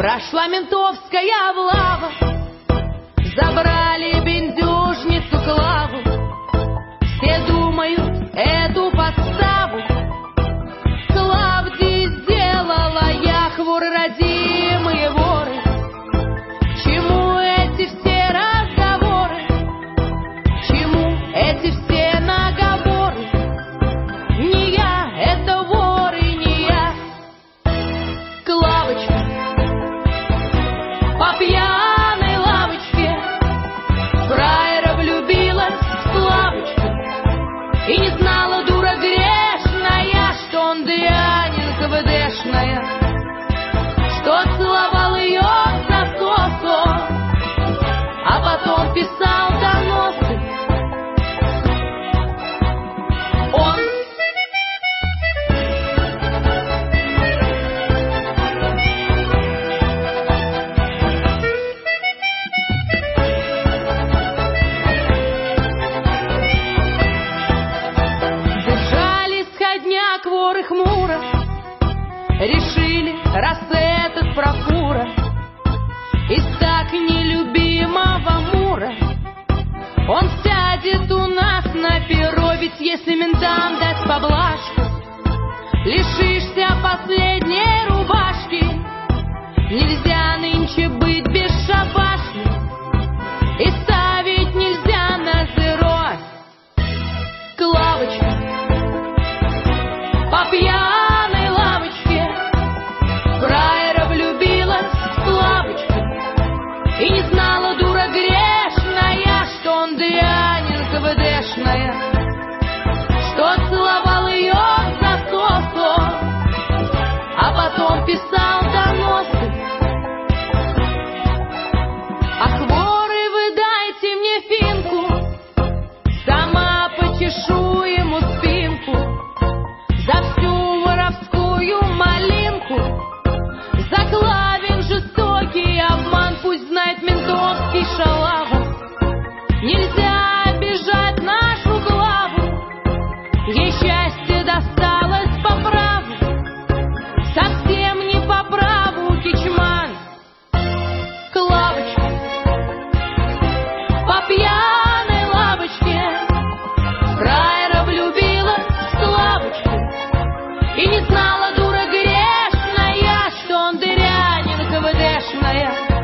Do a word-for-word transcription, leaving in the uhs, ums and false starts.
Прошла ментовская облава, забрали бендюжницу Клаву. Все думают, эту подставу Клавдии сделала Яхвур, родимые воры. К чему эти все разговоры? К чему эти все наговоры? Не я, это воры, не я. Клавочка по пьяной лавочке фраера влюбилась в Славочку и не знала, дура грешная, что он дрянин КВДшная, что целовал ее за косу, а потом писал доносы. Он Кворы хмуро решили, раз этот прокура из так нелюбимого Мура, он сядет у нас на перо. Ведь если ментам дать поблажку, лишишься последней рубашки. Нельзя нынче быть бесшабашным, и ставить нельзя на зеро. Клавочка по пьяной лавочке фраера влюбилась в Славочку и не знала, дура грешная, что он дрянин КВДшная, что целовал ее за косу, а потом писал доносы. Ах, воры, вы дайте мне финку, сама почешу ему спинку. За всю воровскую малинку, за Клавин жестокий обман, пусть знает ментовский шалава. Нельзя обижать нашу Клаву, ей счастье досталось по праву, совсем не по праву, кичман. Клавочка по пьяной лавочке фраера влюбилась в Славочку и не знала, дура грешная, что он дрянин КВДшная.